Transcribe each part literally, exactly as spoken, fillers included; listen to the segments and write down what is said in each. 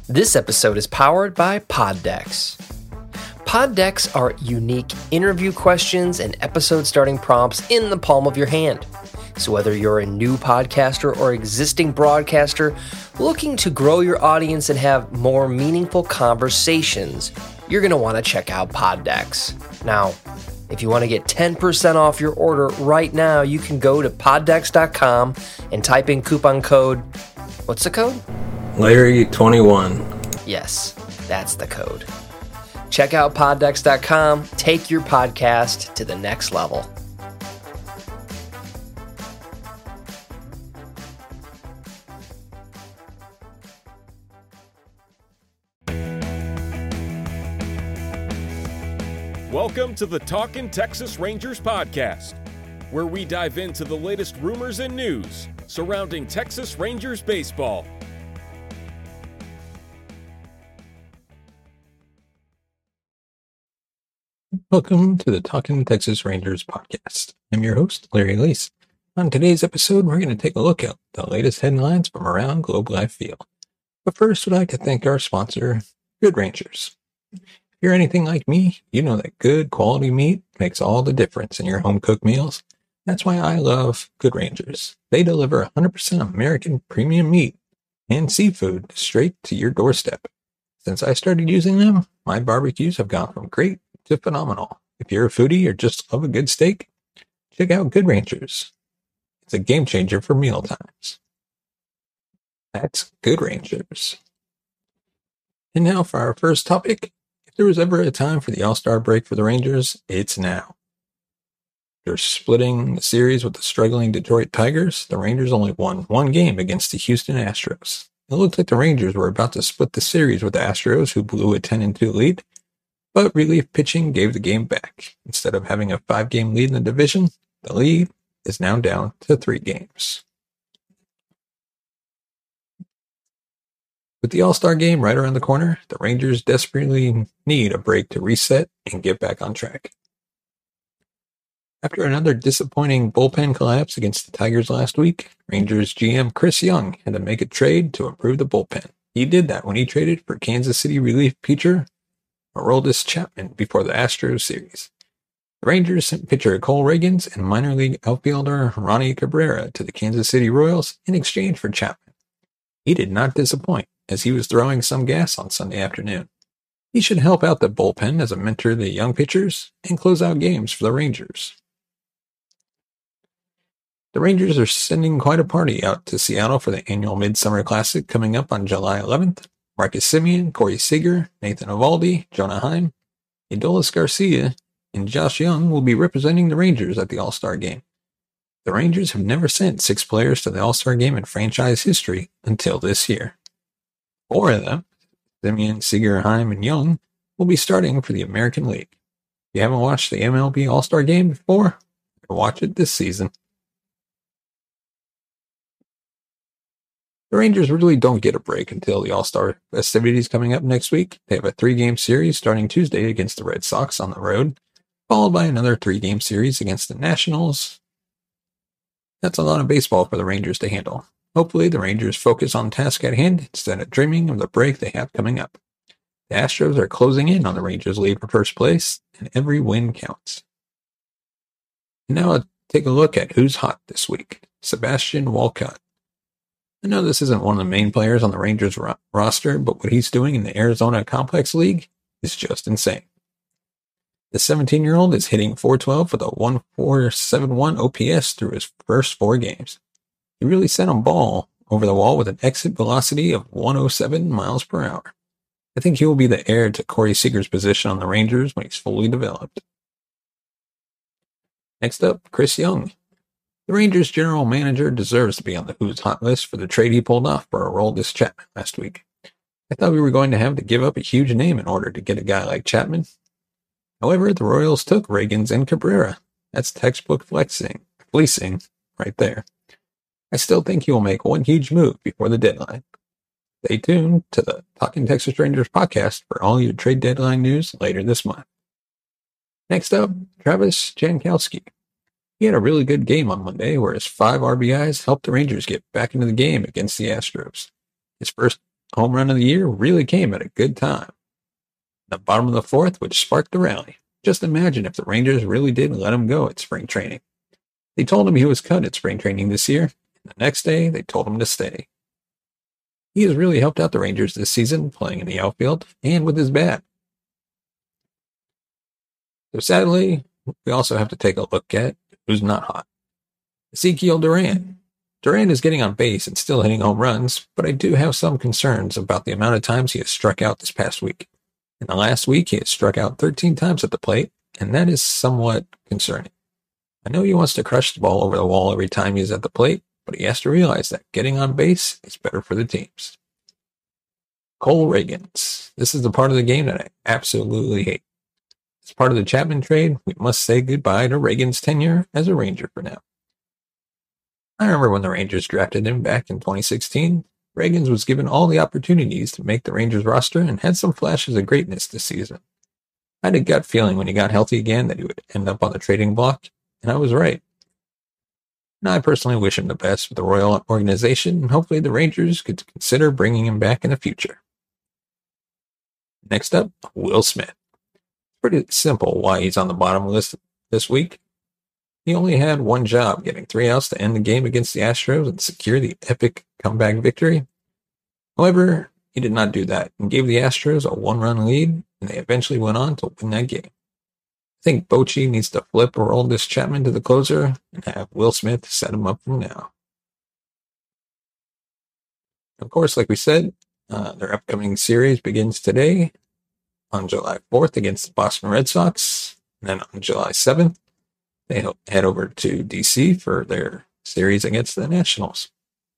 This episode is powered by Poddex. Poddex are unique interview questions and episode starting prompts in the palm of your hand. So whether you're a new podcaster or existing broadcaster looking to grow your audience and have more meaningful conversations, you're going to want to check out Poddex. Now, if you want to get ten percent off your order right now, you can go to poddex dot com and type in coupon code. What's the code? Larry twenty-one. Yes, that's the code. Check out poddex dot com. Take your podcast to the next level. Welcome to the Talkin' Texas Rangers podcast, where we dive into the latest rumors and news surrounding Texas Rangers baseball. Welcome to the Talkin' Texas Rangers podcast. I'm your host, Larry Leese. On today's episode, we're going to take a look at the latest headlines from around Globe Life Field. But first, we'd like to thank our sponsor, Good Rangers. If you're anything like me, you know that good quality meat makes all the difference in your home-cooked meals. That's why I love Good Rangers. They deliver one hundred percent American premium meat and seafood straight to your doorstep. Since I started using them, my barbecues have gone from great to phenomenal. If you're a foodie or just love a good steak, check out Good Rangers. It's a game changer for meal times. That's Good Rangers. And now for our first topic. If there was ever a time for the All-Star break for the Rangers, it's now. They're splitting the series with the struggling Detroit Tigers. The Rangers only won one game against the Houston Astros. It looked like the Rangers were about to split the series with the Astros, who blew a ten two lead. But relief pitching gave the game back. Instead of having a five-game lead in the division, the lead is now down to three games. With the All-Star game right around the corner, the Rangers desperately need a break to reset and get back on track. After another disappointing bullpen collapse against the Tigers last week, Rangers G M Chris Young had to make a trade to improve the bullpen. He did that when he traded for Kansas City relief pitcher Aroldis Chapman before the Astros series. The Rangers sent pitcher Cole Reagans and minor league outfielder Ronnie Cabrera to the Kansas City Royals in exchange for Chapman. He did not disappoint, as he was throwing some gas on Sunday afternoon. He should help out the bullpen as a mentor to the young pitchers and close out games for the Rangers. The Rangers are sending quite a party out to Seattle for the annual Midsummer Classic coming up on July eleventh. Marcus Semien, Corey Seager, Nathan Eovaldi, Jonah Heim, Adolis Garcia, and Josh Young will be representing the Rangers at the All-Star Game. The Rangers have never sent six players to the All-Star Game in franchise history until this year. Four of them, Semien, Seager, Heim, and Young, will be starting for the American League. If you haven't watched the M L B All-Star Game before, watch it this season. The Rangers really don't get a break until the All-Star festivities coming up next week. They have a three-game series starting Tuesday against the Red Sox on the road, followed by another three-game series against the Nationals. That's a lot of baseball for the Rangers to handle. Hopefully, the Rangers focus on the task at hand instead of dreaming of the break they have coming up. The Astros are closing in on the Rangers' lead for first place, and every win counts. And now let's take a look at who's hot this week. Sebastian Walcott. I know this isn't one of the main players on the Rangers ro- roster, but what he's doing in the Arizona Complex League is just insane. The seventeen-year-old is hitting four twelve with a one point four seven one O P S through his first four games. He really sent a ball over the wall with an exit velocity of one hundred seven miles per hour. I think he will be the heir to Corey Seager's position on the Rangers when he's fully developed. Next up, Chris Young. The Rangers general manager deserves to be on the Who's Hot list for the trade he pulled off for Aroldis Chapman last week. I thought we were going to have to give up a huge name in order to get a guy like Chapman. However, the Royals took Reagans and Cabrera. That's textbook flexing, fleecing right there. I still think he will make one huge move before the deadline. Stay tuned to the Talkin' Texas Rangers podcast for all your trade deadline news later this month. Next up, Travis Jankowski. He had a really good game on Monday, where his five R B Is helped the Rangers get back into the game against the Astros. His first home run of the year really came at a good time. The bottom of the fourth, which sparked the rally. Just imagine if the Rangers really did let him go at spring training. They told him he was cut at spring training this year, and the next day they told him to stay. He has really helped out the Rangers this season, playing in the outfield and with his bat. So sadly, we also have to take a look at who's not hot. Ezekiel Duran. Duran is getting on base and still hitting home runs, but I do have some concerns about the amount of times he has struck out this past week. In the last week, he has struck out thirteen times at the plate, and that is somewhat concerning. I know he wants to crush the ball over the wall every time he's at the plate, but he has to realize that getting on base is better for the teams. Cole Ragans. This is the part of the game that I absolutely hate. As part of the Chapman trade, we must say goodbye to Ragans' tenure as a Ranger for now. I remember when the Rangers drafted him back in twenty sixteen. Ragans was given all the opportunities to make the Rangers roster and had some flashes of greatness this season. I had a gut feeling when he got healthy again that he would end up on the trading block, and I was right. And I personally wish him the best with the Royal organization, and hopefully the Rangers could consider bringing him back in the future. Next up, Will Smith. Pretty simple why he's on the bottom list this week. He only had one job, getting three outs to end the game against the Astros and secure the epic comeback victory. However, he did not do that and gave the Astros a one-run lead, and they eventually went on to win that game. I think Bochy needs to flip Aroldis Chapman to the closer and have Will Smith set him up from now. Of course, like we said, uh, their upcoming series begins today on July fourth against the Boston Red Sox, and then on July seventh, they head over to D C for their series against the Nationals.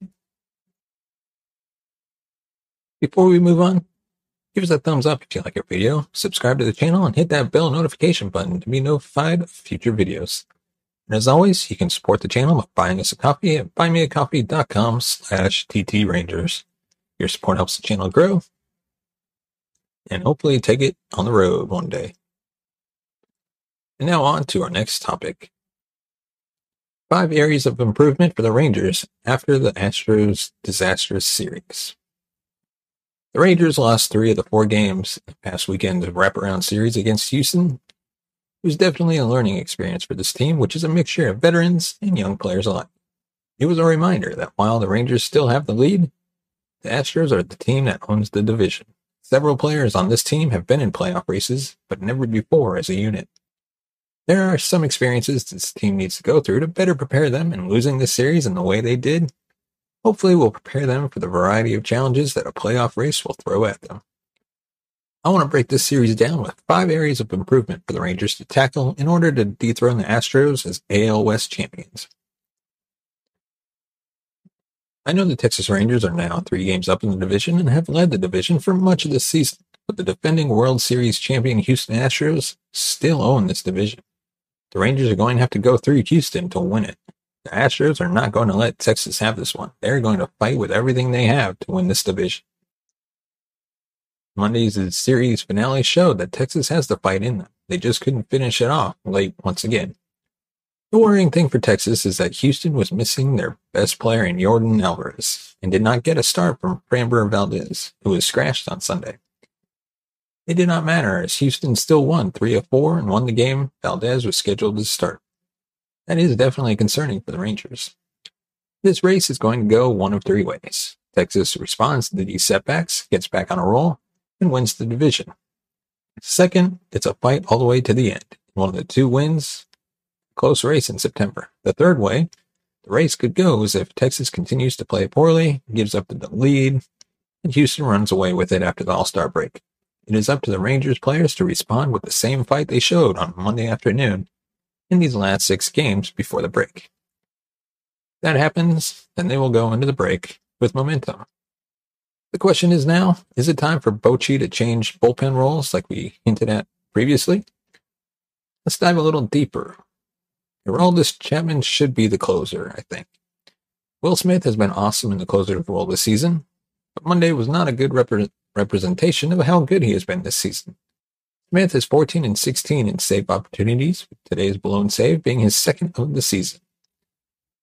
Before we move on, give us a thumbs up if you like our video, subscribe to the channel, and hit that bell notification button to be notified of future videos. And as always, you can support the channel by buying us a coffee at buymeacoffee.com slash ttrangers. Your support helps the channel grow, and hopefully take it on the road one day. And now on to our next topic. Five areas of improvement for the Rangers after the Astros' disastrous series. The Rangers lost three of the four games in the past weekend's wraparound series against Houston. It was definitely a learning experience for this team, which is a mixture of veterans and young players alike. It was a reminder that while the Rangers still have the lead, the Astros are the team that owns the division. Several players on this team have been in playoff races, but never before as a unit. There are some experiences this team needs to go through to better prepare them, and losing this series in the way they did hopefully will prepare them for the variety of challenges that a playoff race will throw at them. I want to break this series down with five areas of improvement for the Rangers to tackle in order to dethrone the Astros as A L West champions. I know the Texas Rangers are now three games up in the division and have led the division for much of this season, but the defending World Series champion Houston Astros still own this division. The Rangers are going to have to go through Houston to win it. The Astros are not going to let Texas have this one. They're going to fight with everything they have to win this division. Monday's series finale showed that Texas has the fight in them. They just couldn't finish it off late once again. The worrying thing for Texas is that Houston was missing their best player in Yordan Alvarez and did not get a start from Framber Valdez, who was scratched on Sunday. It did not matter, as Houston still won three of four and won the game Valdez was scheduled to start. That is definitely concerning for the Rangers. This race is going to go one of three ways. Texas responds to these setbacks, gets back on a roll, and wins the division. Second, it's a fight all the way to the end. One of the two wins, close race in September. The third way the race could go is if Texas continues to play poorly, gives up the lead, and Houston runs away with it after the All-Star break. It is up to the Rangers players to respond with the same fight they showed on Monday afternoon in these last six games before the break. If that happens, then they will go into the break with momentum. The question is now, is it time for Bochy to change bullpen roles like we hinted at previously? Let's dive a little deeper. Aroldis Chapman should be the closer, I think. Will Smith has been awesome in the closer role this season, but Monday was not a good rep- representation of how good he has been this season. Smith is fourteen and sixteen in save opportunities, with today's blown save being his second of the season.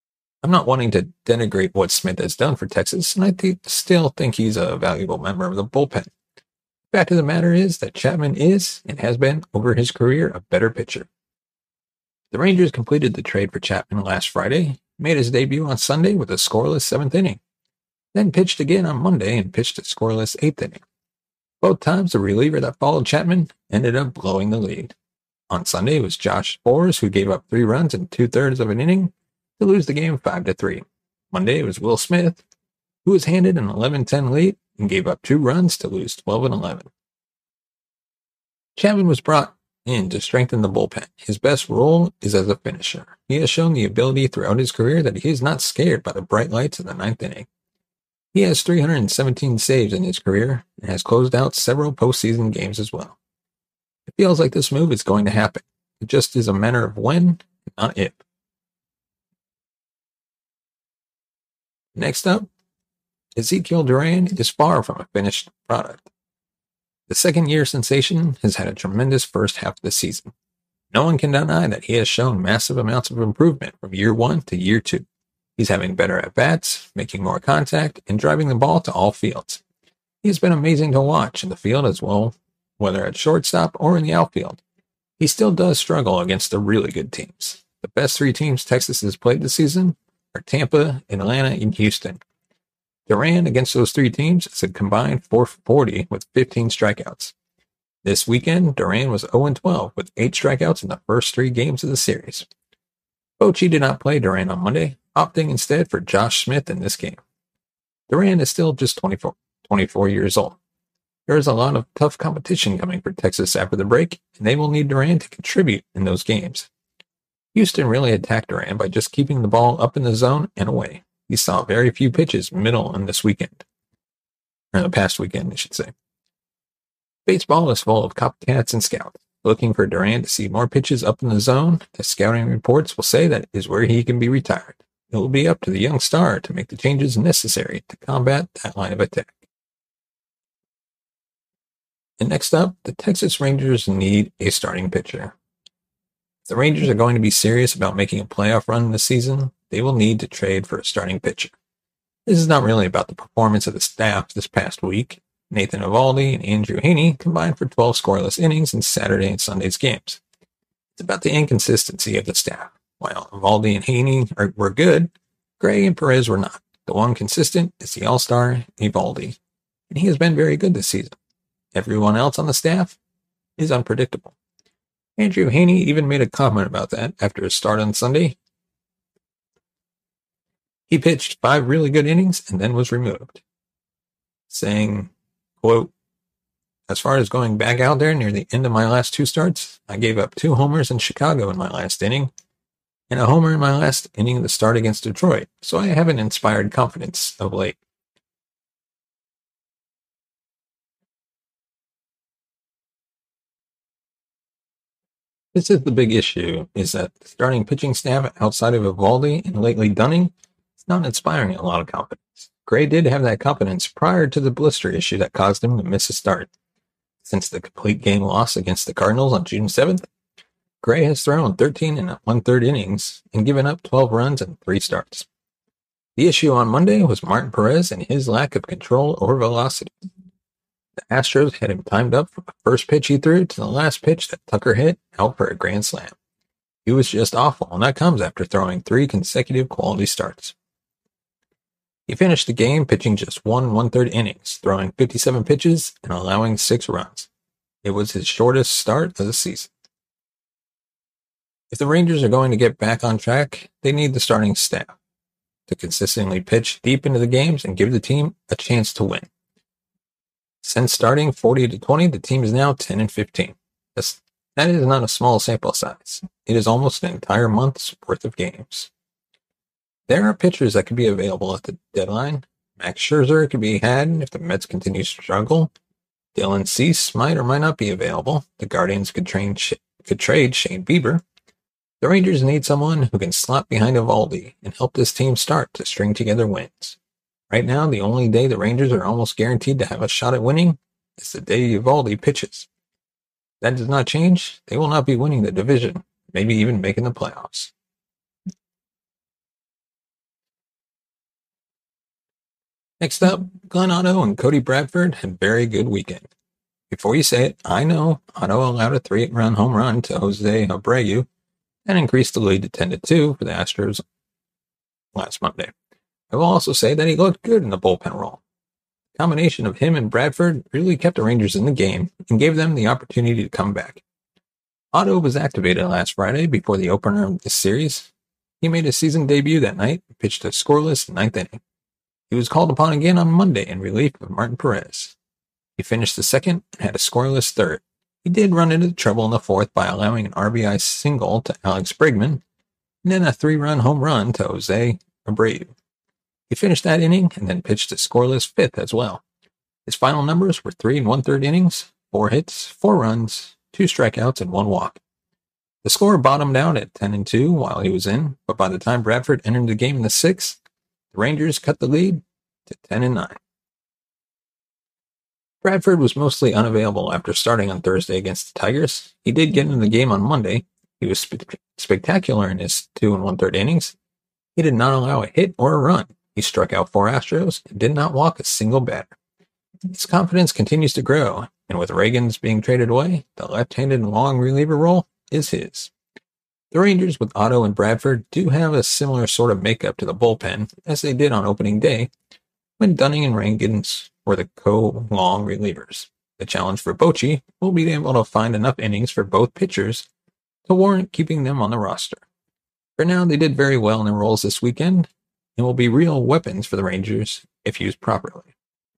I'm not wanting to denigrate what Smith has done for Texas, and I th- still think he's a valuable member of the bullpen. The fact of the matter is that Chapman is, and has been, over his career, a better pitcher. The Rangers completed the trade for Chapman last Friday, made his debut on Sunday with a scoreless seventh inning, then pitched again on Monday and pitched a scoreless eighth inning. Both times, the reliever that followed Chapman ended up blowing the lead. On Sunday, it was Josh Sborz who gave up three runs in two-thirds of an inning to lose the game five to three. Monday, it was Will Smith, who was handed an eleven ten lead and gave up two runs to lose twelve and eleven. Chapman was brought in to strengthen the bullpen. His best role is as a finisher. He has shown the ability throughout his career that he is not scared by the bright lights of the ninth inning. He has three hundred seventeen saves in his career and has closed out several postseason games as well. It feels like this move is going to happen. It just is a matter of when, not if. Next up, Ezekiel Duran is far from a finished product. The second-year sensation has had a tremendous first half of the season. No one can deny that he has shown massive amounts of improvement from year one to year two. He's having better at-bats, making more contact, and driving the ball to all fields. He has been amazing to watch in the field as well, whether at shortstop or in the outfield. He still does struggle against the really good teams. The best three teams Texas has played this season are Tampa, Atlanta, and Houston. Duran against those three teams is a combined four forty with fifteen strikeouts. This weekend, Duran was oh and twelve with eight strikeouts in the first three games of the series. Bochy did not play Duran on Monday, opting instead for Josh Smith in this game. Duran is still just twenty-four, twenty-four years old. There is a lot of tough competition coming for Texas after the break, and they will need Duran to contribute in those games. Houston really attacked Duran by just keeping the ball up in the zone and away. He saw very few pitches middle in this weekend. Or the past weekend, I should say. Baseball is full of copycats and scouts, looking for Duran to see more pitches up in the zone, as scouting reports will say that is where he can be retired. It will be up to the young star to make the changes necessary to combat that line of attack. And next up, the Texas Rangers need a starting pitcher. If the Rangers are going to be serious about making a playoff run this season, they will need to trade for a starting pitcher. This is not really about the performance of the staff this past week. Nathan Eovaldi and Andrew Heaney combined for twelve scoreless innings in Saturday and Sunday's games. It's about the inconsistency of the staff. While Eovaldi and Heaney are, were good, Gray and Perez were not. The one consistent is the all-star Eovaldi, and he has been very good this season. Everyone else on the staff is unpredictable. Andrew Heaney even made a comment about that after his start on Sunday. He pitched five really good innings and then was removed, saying, quote, "As far as going back out there near the end of my last two starts, I gave up two homers in Chicago in my last inning and a homer in my last inning of the start against Detroit, so I haven't inspired confidence of late." This is the big issue, is that the starting pitching staff outside of Eovaldi and lately Dunning is not inspiring a lot of confidence. Gray did have that confidence prior to the blister issue that caused him to miss a start. Since the complete game loss against the Cardinals on June seventh, Gray has thrown thirteen and one-third innings and given up twelve runs in three starts. The issue on Monday was Martin Perez and his lack of control over velocity. The Astros had him timed up from the first pitch he threw to the last pitch that Tucker hit out for a grand slam. He was just awful, and that comes after throwing three consecutive quality starts. He finished the game pitching just one one-third innings, throwing fifty-seven pitches and allowing six runs. It was his shortest start of the season. If the Rangers are going to get back on track, they need the starting staff to consistently pitch deep into the games and give the team a chance to win. Since starting forty to twenty, the team is now ten and fifteen. That's, that is not a small sample size. It is almost an entire month's worth of games. There are pitchers that could be available at the deadline. Max Scherzer could be had if the Mets continue to struggle. Dylan Cease might or might not be available. The Guardians could, train, could trade Shane Bieber. The Rangers need someone who can slot behind Eovaldi and help this team start to string together wins. Right now, the only day the Rangers are almost guaranteed to have a shot at winning is the day Eovaldi pitches. If that does not change, they will not be winning the division, maybe even making the playoffs. Next up, Glenn Otto and Cody Bradford had a very good weekend. Before you say it, I know Otto allowed a three-run home run to Jose Abreu and increased the lead to ten to two for the Astros last Monday. I will also say that he looked good in the bullpen role. The combination of him and Bradford really kept the Rangers in the game and gave them the opportunity to come back. Otto was activated last Friday before the opener of this series. He made his season debut that night and pitched a scoreless ninth inning. He was called upon again on Monday in relief of Martin Perez. He finished the second and had a scoreless third. He did run into trouble in the fourth by allowing an R B I single to Alex Bregman and then a three-run home run to Jose Abreu. He finished that inning and then pitched a scoreless fifth as well. His final numbers were three and one-third innings, four hits, four runs, two strikeouts, and one walk. The score bottomed out at ten and two while he was in, but by the time Bradford entered the game in the sixth, the Rangers cut the lead to ten and nine. Bradford was mostly unavailable after starting on Thursday against the Tigers. He did get into the game on Monday. He was spe- spectacular in his two and one-third innings. He did not allow a hit or a run. He struck out four Astros and did not walk a single batter. His confidence continues to grow, and with Ragans being traded away, the left-handed long reliever role is his. The Rangers with Otto and Bradford do have a similar sort of makeup to the bullpen as they did on opening day when Dunning and Ragans were the co-long relievers. The challenge for Bochy will be able to find enough innings for both pitchers to warrant keeping them on the roster. For now, they did very well in their roles this weekend and will be real weapons for the Rangers if used properly.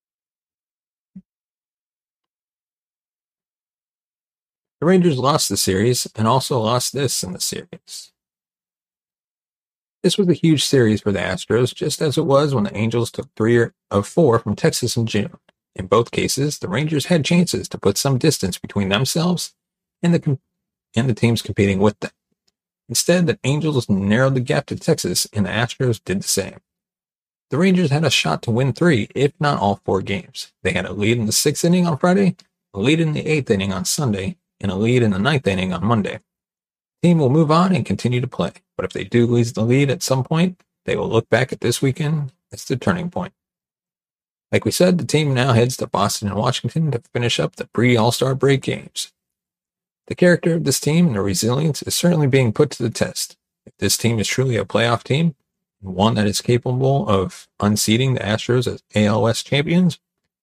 The Rangers lost the series and also lost this in the series. This was a huge series for the Astros, just as it was when the Angels took three of four from Texas in June. In both cases, the Rangers had chances to put some distance between themselves and the, and the teams competing with them. Instead, the Angels narrowed the gap to Texas, and the Astros did the same. The Rangers had a shot to win three, if not all four games. They had a lead in the sixth inning on Friday, a lead in the eighth inning on Sunday, and a lead in the ninth inning on Monday. The team will move on and continue to play, but if they do lose the lead at some point, they will look back at this weekend as the turning point. Like we said, the team now heads to Boston and Washington to finish up the pre-All-Star break games. The character of this team and their resilience is certainly being put to the test. If this team is truly a playoff team, and one that is capable of unseating the Astros as A L West champions,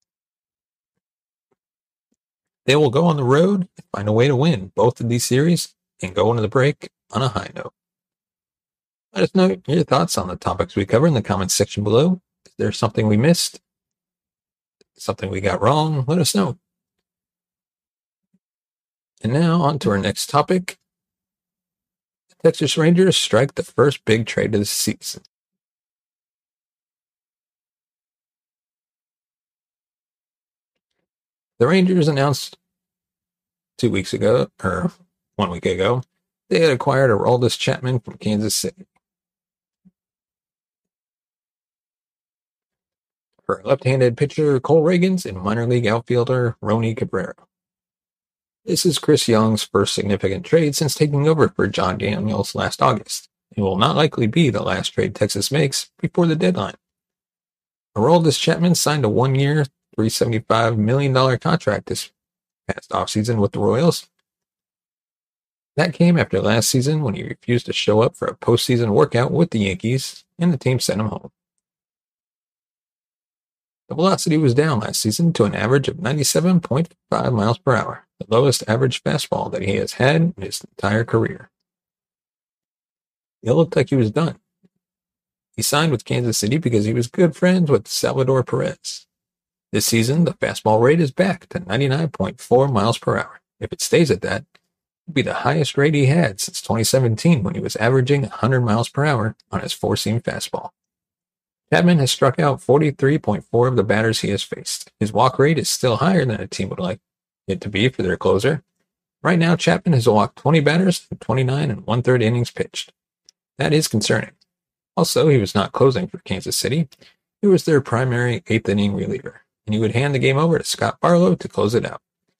they will go on the road and find a way to win both of these series and go into the break on a high note. Let us know your thoughts on the topics we cover in the comments section below. Is there something we missed? Something we got wrong? Let us know. And now on to our next topic. The Texas Rangers strike the first big trade of the season. The Rangers announced two weeks ago, or one week ago, they had acquired Aroldis Chapman from Kansas City for left-handed pitcher Cole Ragans and minor league outfielder Rony Cabrera. This is Chris Young's first significant trade since taking over for John Daniels last August. It will not likely be the last trade Texas makes before the deadline. Aroldis Chapman signed a one-year, three hundred seventy-five million dollars contract this past offseason with the Royals. That came after last season when he refused to show up for a postseason workout with the Yankees, and the team sent him home. The velocity was down last season to an average of ninety-seven point five miles per hour, the lowest average fastball that he has had in his entire career. It looked like he was done. He signed with Kansas City because he was good friends with Salvador Perez. This season, the fastball rate is back to ninety-nine point four miles per hour. If it stays at that, it'll be the highest rate he had since twenty seventeen when he was averaging one hundred miles per hour on his four-seam fastball. Chapman has struck out forty-three point four of the batters he has faced. His walk rate is still higher than a team would like it to be for their closer. Right now, Chapman has walked twenty batters in twenty-nine and one-third innings pitched. That is concerning. Also, he was not closing for Kansas City. He was their primary eighth-inning reliever, and he would hand the game over to Scott Barlow to close it out.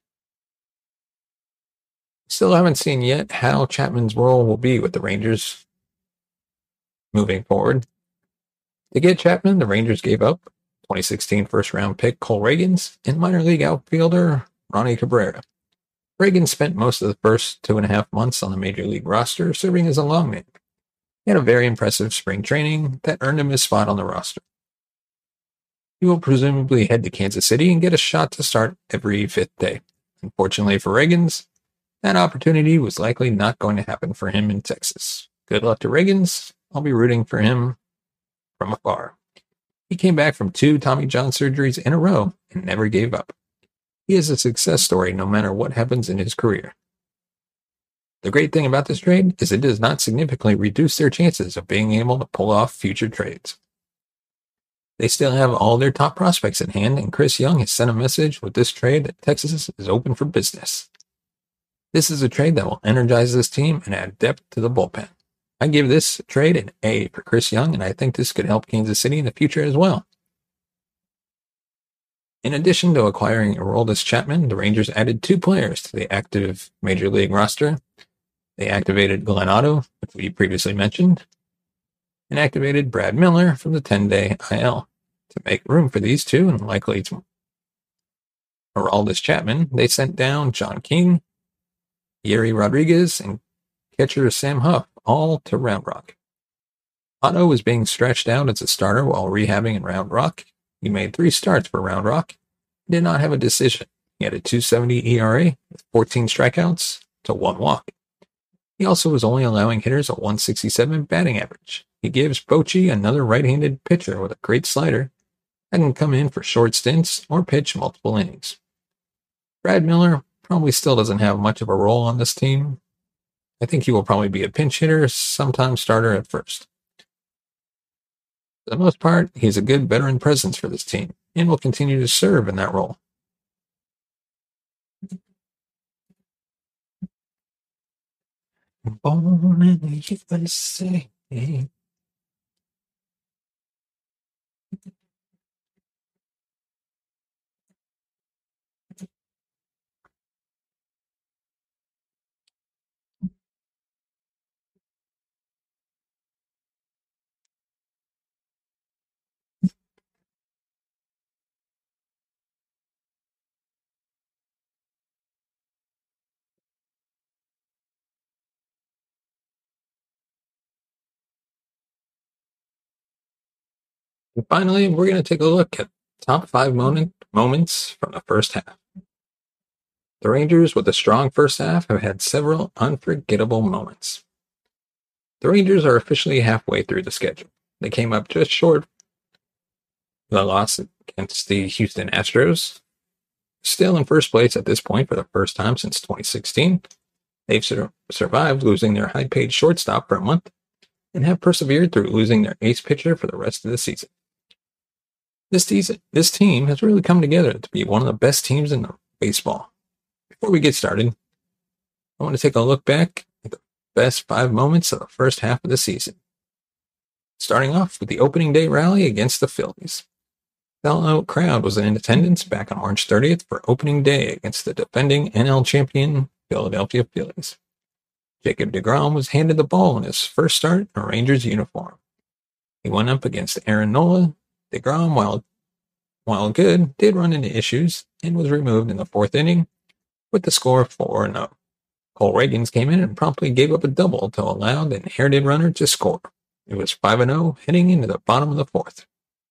Still haven't seen yet how Chapman's role will be with the Rangers moving forward. To get Chapman, the Rangers gave up twenty sixteen first-round pick Cole Ragans, and minor league outfielder Ronnie Cabrera. Ragans spent most of the first two and a half months on the major league roster serving as a longman. He had a very impressive spring training that earned him his spot on the roster. He will presumably head to Kansas City and get a shot to start every fifth day. Unfortunately for Ragans, that opportunity was likely not going to happen for him in Texas. Good luck to Ragans. I'll be rooting for him from afar. He came back from two Tommy John surgeries in a row and never gave up. He is a success story no matter what happens in his career. The great thing about this trade is it does not significantly reduce their chances of being able to pull off future trades. They still have all their top prospects in hand, and Chris Young has sent a message with this trade that Texas is open for business. This is a trade that will energize this team and add depth to the bullpen. I give this trade an A for Chris Young, and I think this could help Kansas City in the future as well. In addition to acquiring Aroldis Chapman, the Rangers added two players to the active Major League roster. They activated Glenn Otto, which we previously mentioned, and activated Brad Miller from the ten-day I L. To make room for these two, and likely to Aroldis Chapman, they sent down John King, Yuri Rodriguez, and catcher Sam Huff, all to Round Rock. Otto was being stretched out as a starter while rehabbing in Round Rock. He made three starts for Round Rock. He did not have a decision. He had a two seventy E R A with fourteen strikeouts to one walk. He also was only allowing hitters a one sixty-seven batting average. He gives Bochy, another right-handed pitcher with a great slider, that can come in for short stints or pitch multiple innings. Brad Miller probably still doesn't have much of a role on this team. I think he will probably be a pinch hitter, sometimes starter at first. For the most part, he's a good veteran presence for this team and will continue to serve in that role. Born in the U S A. And finally, we're going to take a look at top five moment, moments from the first half. The Rangers, with a strong first half, have had several unforgettable moments. The Rangers are officially halfway through the schedule. They came up just short of the loss against the Houston Astros. Still in first place at this point for the first time since twenty sixteen. They've sur- survived losing their high-paid shortstop for a month and have persevered through losing their ace pitcher for the rest of the season. This, season, this team has really come together to be one of the best teams in baseball. Before we get started, I want to take a look back at the best five moments of the first half of the season. Starting off with the opening day rally against the Phillies. The sellout crowd was in attendance back on March thirtieth for opening day against the defending N L champion Philadelphia Phillies. Jacob deGrom was handed the ball in his first start in a Rangers uniform. He went up against Aaron Nola. deGrom, while, while good, did run into issues and was removed in the fourth inning with the score four oh. Cole Ragans came in and promptly gave up a double to allow the inherited runner to score. It was five oh heading into the bottom of the fourth.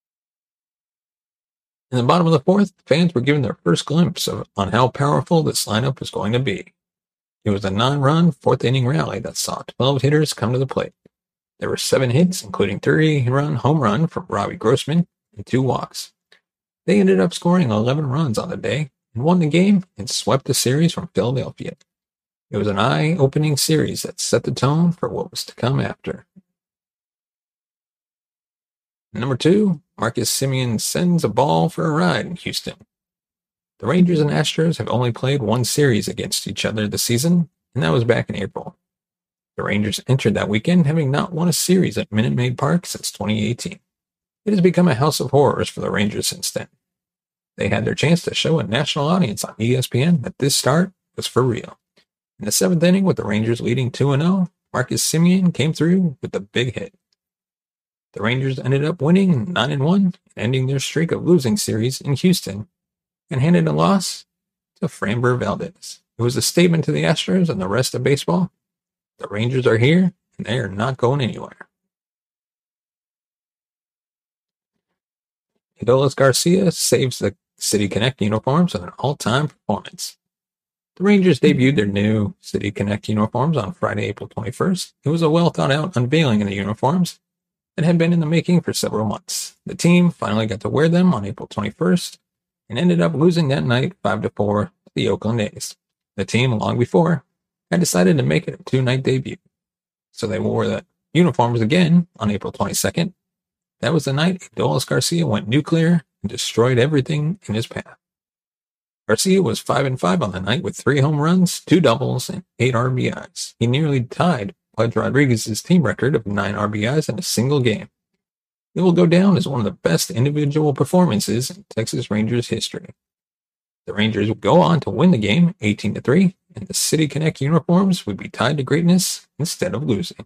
In the bottom of the fourth, fans were given their first glimpse of on how powerful this lineup was going to be. It was a nine-run fourth-inning rally that saw twelve hitters come to the plate. There were seven hits, including three-run home run from Robbie Grossman and two walks. They ended up scoring eleven runs on the day and won the game and swept the series from Philadelphia. It was an eye-opening series that set the tone for what was to come after. Number two, Marcus Semien sends a ball for a ride in Houston. The Rangers and Astros have only played one series against each other this season, and that was back in April. The Rangers entered that weekend having not won a series at Minute Maid Park since twenty eighteen. It has become a house of horrors for the Rangers since then. They had their chance to show a national audience on E S P N that this start was for real. In the seventh inning, with the Rangers leading two oh, Marcus Semien came through with a big hit. The Rangers ended up winning nine and one, ending their streak of losing series in Houston, and handed a loss to Framber Valdez. It was a statement to the Astros and the rest of baseball. The Rangers are here, and they are not going anywhere. Adolis Garcia saves the City Connect uniforms with an all-time performance. The Rangers debuted their new City Connect uniforms on Friday, April twenty-first. It was a well-thought-out unveiling of the uniforms that had been in the making for several months. The team finally got to wear them on April twenty-first and ended up losing that night five to four to the Oakland A's. The team, long before, had decided to make it a two-night debut. So they wore the uniforms again on April twenty-second. That was the night Adolis Garcia went nuclear and destroyed everything in his path. Garcia was five and five on the night with three home runs, two doubles, and eight R B Is. He nearly tied Pudge Rodriguez's team record of nine R B Is in a single game. It will go down as one of the best individual performances in Texas Rangers history. The Rangers would go on to win the game eighteen to three, and the City Connect uniforms would be tied to greatness instead of losing.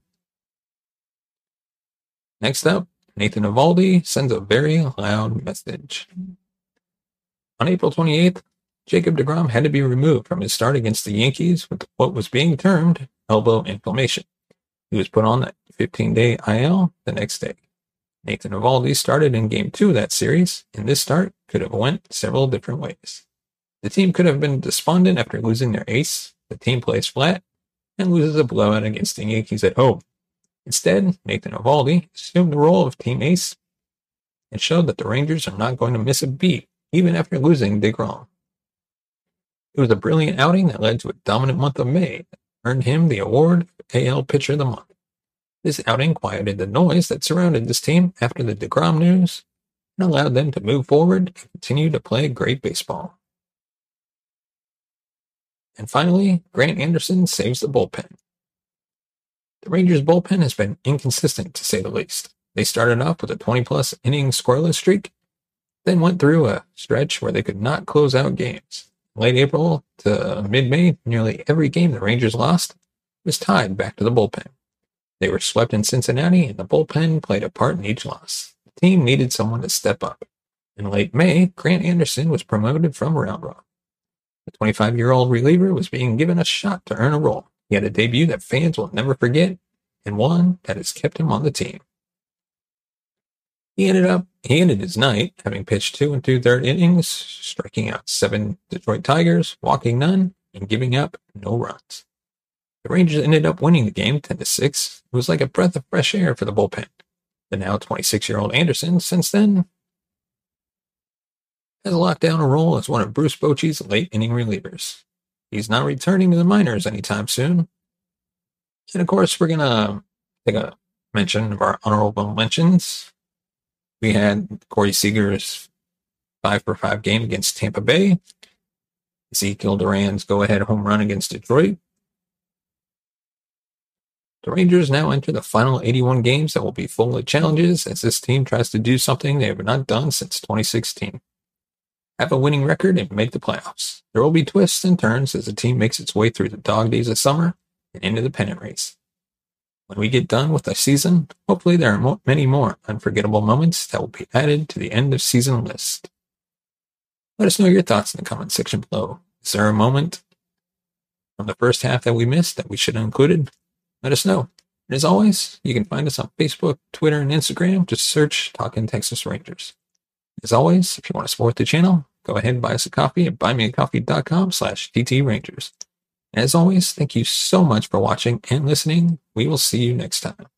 Next up, Nathan Eovaldi sends a very loud message. On April twenty-eighth, Jacob deGrom had to be removed from his start against the Yankees with what was being termed elbow inflammation. He was put on that fifteen-day I L the next day. Nathan Eovaldi started in Game two of that series, and this start could have went several different ways. The team could have been despondent after losing their ace. The team plays flat and loses a blowout against the Yankees at home. Instead, Nathan Eovaldi assumed the role of team ace and showed that the Rangers are not going to miss a beat, even after losing deGrom. It was a brilliant outing that led to a dominant month of May that earned him the award of A L Pitcher of the Month. This outing quieted the noise that surrounded this team after the deGrom news and allowed them to move forward and continue to play great baseball. And finally, Grant Anderson saves the bullpen. The Rangers' bullpen has been inconsistent, to say the least. They started off with a twenty-plus inning scoreless streak, then went through a stretch where they could not close out games. Late April to mid-May, nearly every game the Rangers lost was tied back to the bullpen. They were swept in Cincinnati, and the bullpen played a part in each loss. The team needed someone to step up. In late May, Grant Anderson was promoted from round robin. The twenty-five-year-old reliever was being given a shot to earn a role. He had a debut that fans will never forget, and one that has kept him on the team. He ended up, he ended his night having pitched two and two-third innings, striking out seven Detroit Tigers, walking none, and giving up no runs. The Rangers ended up winning the game ten to six. It was like a breath of fresh air for the bullpen. The now twenty-six-year-old Anderson, since then, has locked down a role as one of Bruce Bochy's late-inning relievers. He's not returning to the minors anytime soon. And of course, we're going to take a mention of our honorable mentions. We had Corey Seager's five for five game against Tampa Bay. Ezekiel Duran's go-ahead home run against Detroit. The Rangers now enter the final eighty-one games that will be full of challenges as this team tries to do something they have not done since twenty sixteen. Have a winning record and make the playoffs. There will be twists and turns as the team makes its way through the dog days of summer and into the pennant race. When we get done with the season, hopefully there are mo- many more unforgettable moments that will be added to the end of season list. Let us know your thoughts in the comment section below. Is there a moment from the first half that we missed that we should have included? Let us know. And as always, you can find us on Facebook, Twitter, and Instagram. Just search Talkin' Texas Rangers. As always, if you want to support the channel, go ahead and buy us a coffee at buymeacoffee.com slash TT Rangers. And as always, thank you so much for watching and listening. We will see you next time.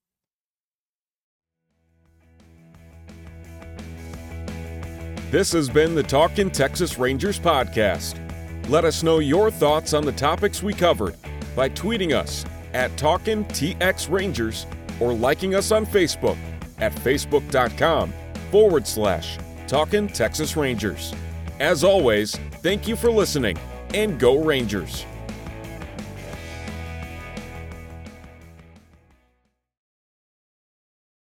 This has been the Talkin' Texas Rangers podcast. Let us know your thoughts on the topics we covered by tweeting us at Talkin' T X Rangers or liking us on Facebook at facebook.com forward slash Talkin' Texas Rangers. As always, thank you for listening, and go Rangers!